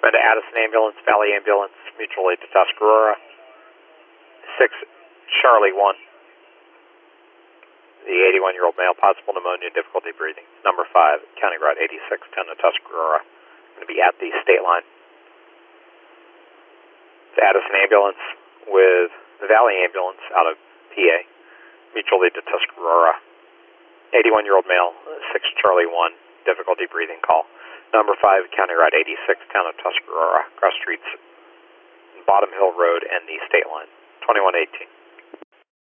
Recommend Addison Ambulance, Valley Ambulance, mutual aid to Tuscarora. 6 Charlie 1. The 81-year-old male, possible pneumonia, difficulty breathing. Number 5, County Route 86, 10 to Tuscarora. Going to be at the state line. It's Addison Ambulance with the Valley Ambulance out of PA. Mutual aid to Tuscarora. 81-year-old male, 6 Charlie 1, difficulty breathing call. Number 5, County Route 86, town of Tuscarora, cross streets, Bottom Hill Road and the state line. 2118.